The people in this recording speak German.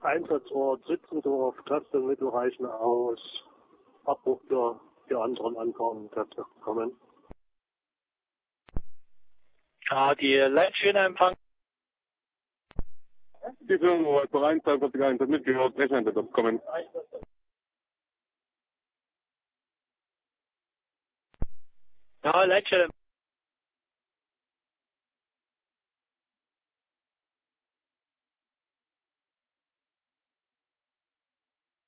Einsatzort Sitzendorf, Kräfte und Mittel reichen aus. Abbruch für die anderen ankommenden Kräfte kommen. Ja, die Leitschirmempfang. Die Firma Verein 241 hat mitgehört, Rechneinsatz kommen. Ja, Leitschirm.